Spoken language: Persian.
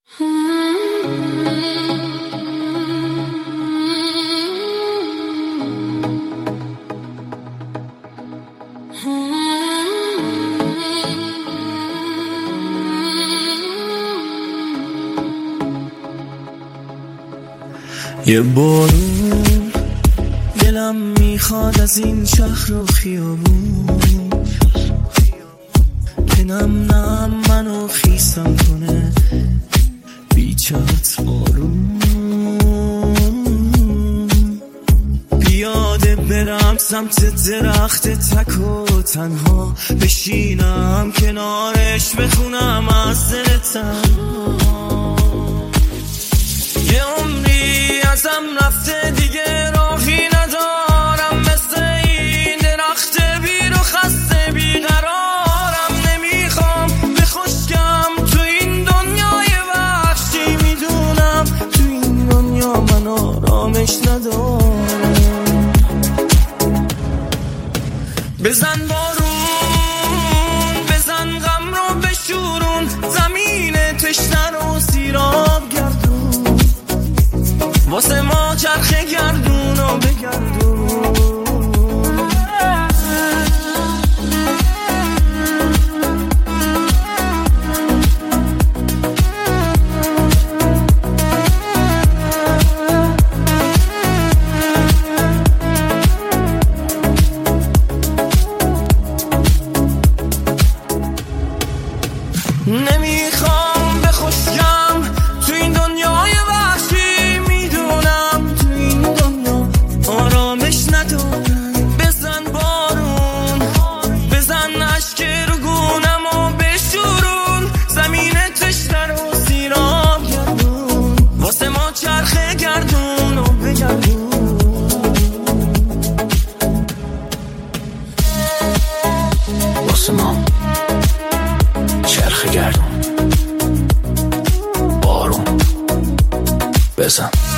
یه بارون دلم میخواد از این شهر و خیابون که نم نم منو خیسم کنه بیچت بارون. بیاده برم سمت درخت تک و تنها بشینم کنارش بخونم از دل تنها. یه عمری ازم رفته دیگه راهی ندارم، مثل این درخت بیر و خسته بیقرارم. نمیخوام بخشکم تو این دنیای وحشی، میدونم تو این دنیا من آرامش ندارم. بزن بارون بزن غم رو بشورون، زمین تشنه رو سیراب گردون، واسه ما چرخه گردون و بگردون. نمیخوام بخشم تو این دنیای وحشی، میدونم تو این دنیا آرامش ندارم. بزن بارون بزن اشک رو گونم و بشورون، زمین تشنه رو سیراب گردون، واسه ما چرخه گردون و بگردون. واسه ما چرخه گردون، بارون بزن.